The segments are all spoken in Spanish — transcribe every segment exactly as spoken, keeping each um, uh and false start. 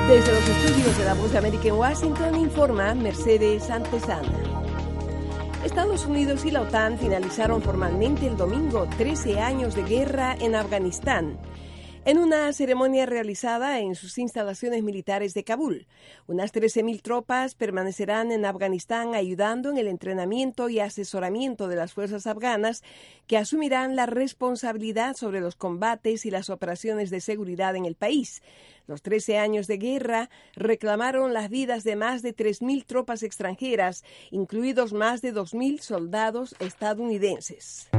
Desde los estudios de La Voz de América en Washington informa Mercedes Antesana. Estados Unidos y la OTAN finalizaron formalmente el domingo trece años de guerra en Afganistán, en una ceremonia realizada en sus instalaciones militares de Kabul. Unas trece mil tropas permanecerán en Afganistán ayudando en el entrenamiento y asesoramiento de las fuerzas afganas, que asumirán la responsabilidad sobre los combates y las operaciones de seguridad en el país. Los trece años de guerra reclamaron las vidas de más de tres mil tropas extranjeras, incluidos más de dos mil soldados estadounidenses.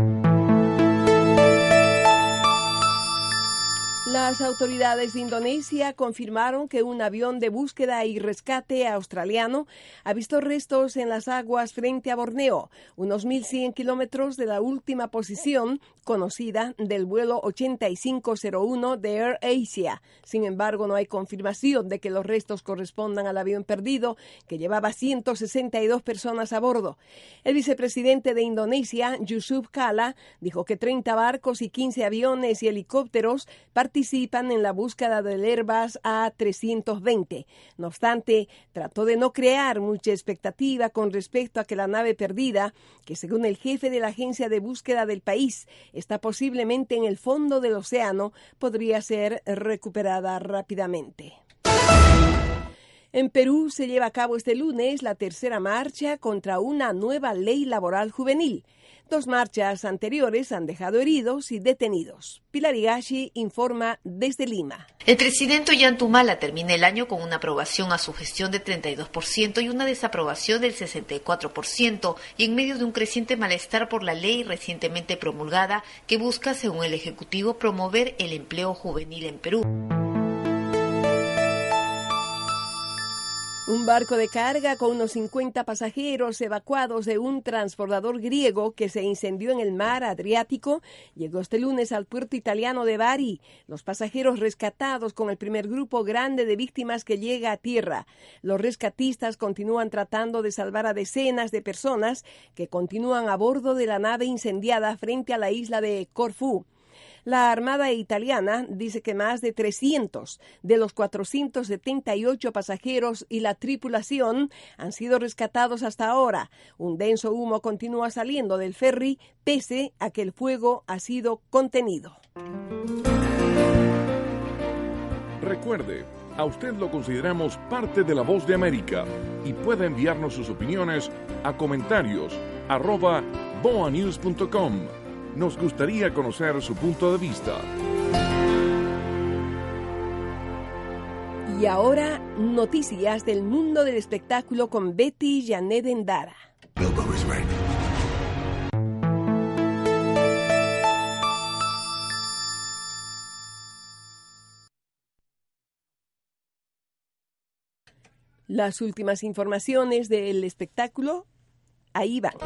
Las autoridades de Indonesia confirmaron que un avión de búsqueda y rescate australiano ha visto restos en las aguas frente a Borneo, unos mil cien kilómetros de la última posición conocida del vuelo ochenta y cinco cero uno de Air Asia. Sin embargo, no hay confirmación de que los restos correspondan al avión perdido, que llevaba ciento sesenta y dos personas a bordo. El vicepresidente de Indonesia, Yusuf Kala, dijo que treinta barcos y quince aviones y helicópteros participaron participan en la búsqueda del Airbus A trescientos veinte. No obstante, trató de no crear mucha expectativa con respecto a que la nave perdida, que según el jefe de la agencia de búsqueda del país está posiblemente en el fondo del océano, podría ser recuperada rápidamente. En Perú se lleva a cabo este lunes la tercera marcha contra una nueva ley laboral juvenil. Dos marchas anteriores han dejado heridos y detenidos. Pilar Higashi informa desde Lima. El presidente Ollanta termina el año con una aprobación a su gestión de treinta y dos por ciento y una desaprobación del sesenta y cuatro por ciento, y en medio de un creciente malestar por la ley recientemente promulgada que busca, según el Ejecutivo, promover el empleo juvenil en Perú. Un barco de carga con unos cincuenta pasajeros evacuados de un transbordador griego que se incendió en el mar Adriático llegó este lunes al puerto italiano de Bari. Los pasajeros rescatados con el primer grupo grande de víctimas que llega a tierra. Los rescatistas continúan tratando de salvar a decenas de personas que continúan a bordo de la nave incendiada frente a la isla de Corfú. La Armada italiana dice que más de trescientos de los cuatrocientos setenta y ocho pasajeros y la tripulación han sido rescatados hasta ahora. Un denso humo continúa saliendo del ferry pese a que el fuego ha sido contenido. Recuerde, a usted lo consideramos parte de La Voz de América y puede enviarnos sus opiniones a comentarios arroba boa news punto com. Nos gustaría conocer su punto de vista. Y ahora, noticias del mundo del espectáculo con Betty Janet Endara. Bilbo is ready. Las últimas informaciones del espectáculo, ahí van.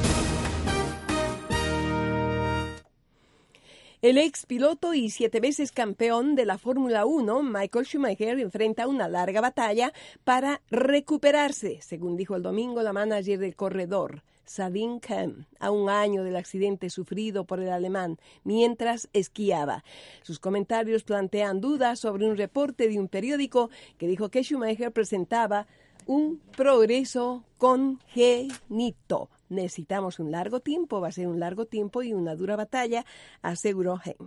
El ex piloto y siete veces campeón de la Fórmula uno, Michael Schumacher, enfrenta una larga batalla para recuperarse, según dijo el domingo la manager del corredor, Sabine Kehm, a un año del accidente sufrido por el alemán mientras esquiaba. Sus comentarios plantean dudas sobre un reporte de un periódico que dijo que Schumacher presentaba un progreso congénito. Necesitamos un largo tiempo, va a ser un largo tiempo y una dura batalla, aseguró Kehm.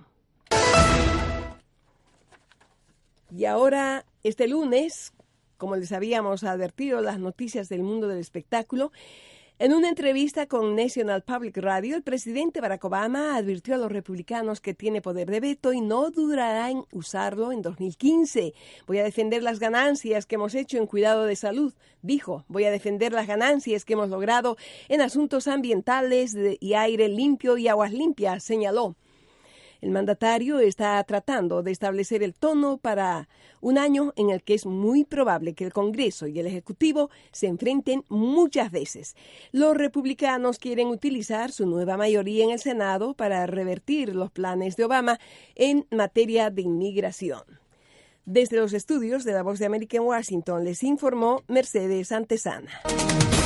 Y ahora, este lunes, como les habíamos advertido, las noticias del mundo del espectáculo. En una entrevista con National Public Radio, el presidente Barack Obama advirtió a los republicanos que tiene poder de veto y no dudará en usarlo en dos mil quince. Voy a defender las ganancias que hemos hecho en cuidado de salud, dijo. Voy a defender las ganancias que hemos logrado en asuntos ambientales de, y aire limpio y aguas limpias, señaló. El mandatario está tratando de establecer el tono para un año en el que es muy probable que el Congreso y el Ejecutivo se enfrenten muchas veces. Los republicanos quieren utilizar su nueva mayoría en el Senado para revertir los planes de Obama en materia de inmigración. Desde los estudios de La Voz de América en Washington les informó Mercedes Antesana.